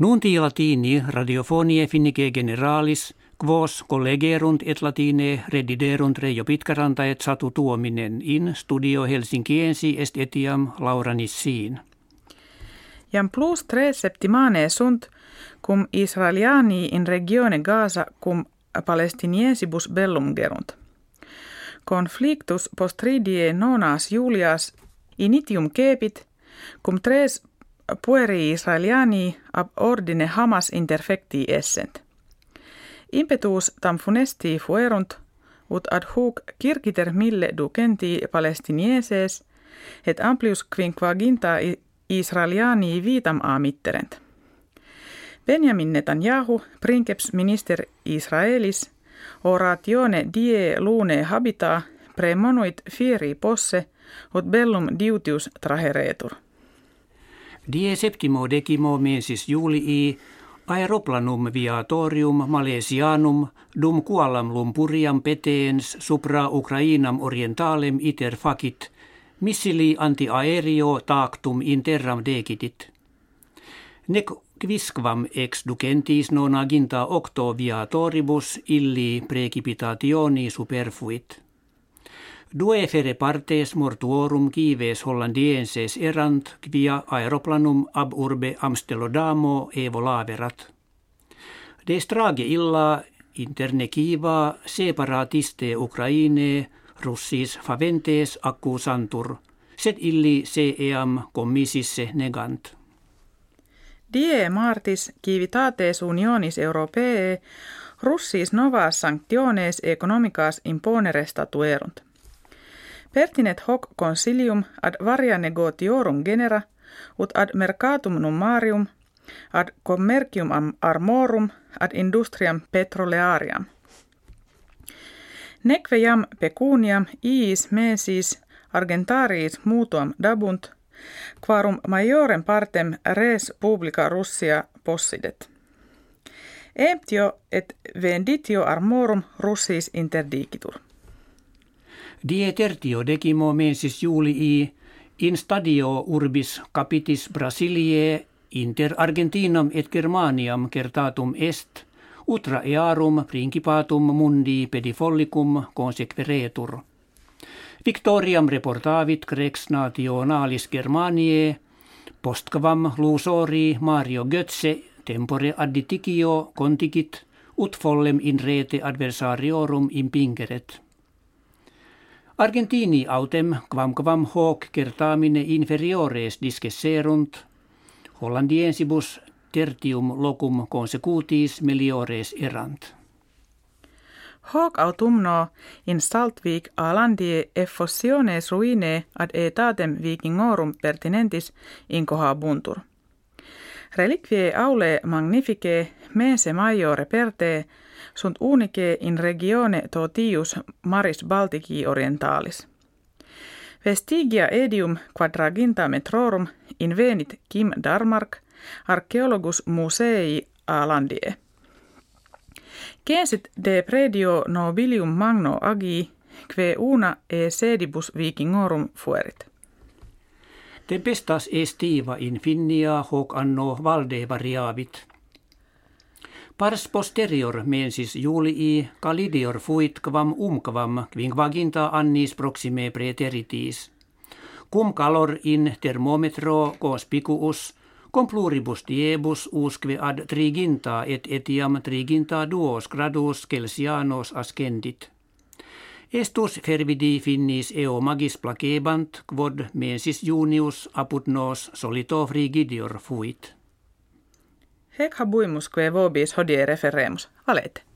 Nunti latini radiofonie finnike generalis, quos collegerunt et latine rediderunt Reijo Pitkaranta et Satu Tuominen in studio Helsinkiensi est etiam Laura Nissin. Jam plus 3 septimane sunt cum Israeliani in regione Gaza cum Palestiniensibus bellum gerunt. Conflictus postridie nonas Julias initium cepit cum 3 pueri Israeliani ab ordine Hamas interfecti essent. Impetus tam funesti fuerunt, ut ad hoc circiter mille ducenti Palestinieses, et amplius quinquaginta Israeliani vitam amitterent. Benjamin Netanyahu, princeps minister Israelis, oratione die lune habita premonuit fieri posse, ut bellum diutius traheretur. Die septimo decimo mensis Julii aeroplanum viatorium Malesianum dum qualam lumpuriam peteens supra Ukrainam orientalem iter facit, missili antiaereo tactum in terram decitit. Nec quisquam ex ducentis nonaginta octo viatoribus illi precipitationi superfuit. Due fere partes mortuorum cives hollandienses erant quia aeroplanum ab urbe Amstelodamo evolaverat. De strage illa interne kiva separatiste Ukraine russis faventes accusantur, sed illi se eam commississe negant. Die martis civitates unionis europee russis novas sanctiones economicas imponere statuerunt. Pertinet hoc consilium ad varia negotiorum genera, ut ad mercatum nummarium, ad commercium armorum, ad industriam petroleariam. Neque jam pecuniam iis mensis argentariis mutuam dabunt, quarum maiorem partem res publica Russia possidet. Emptio et venditio armorum russis interdicitur. Die tertio decimo mensis Julii in stadio urbis capitis Brasiliae inter Argentinam et Germaniam certatum est, utra earum principatum mundi pedifollicum consequeretur. Victoriam reportavit Rex Nationalis Germaniae, postquam lusori Mario Götze tempore additicio contigit, ut follem in rete adversariorum impingeret. Argentini autem quam hoc certamine inferiores discesserunt, hollandiensibus tertium locum consecutis meliores erant. Hoc autumno in Saltvic a landie effusiones ruine ad etatem vikingorum pertinentis incohabuntur. Reliquiae aule magnificae mense maiore perte sunt unice in regione totius maris Baltici orientalis. Vestigia edium quadraginta metrorum invenit Kim Darmark, archaeologus musei a landie. Censit de predio nobilium magno agi, que una e sedibus vikingorum fuerit. Tempestas estiva in Finnia hoc anno valde variavit. Pars posterior mensis Julii calidior fuit quam quinquaginta annis proxime praeteritis. Cum calor in thermometro conspicuus, cum pluribus diebus usque ad triginta et etiam triginta duos gradus Celsianos ascendit. Estus fervidi finnis eo magis placebant, quod mensis junius apud nos solito frigidior fuit. Hec habuimus que vobis hodie referemus. Valete.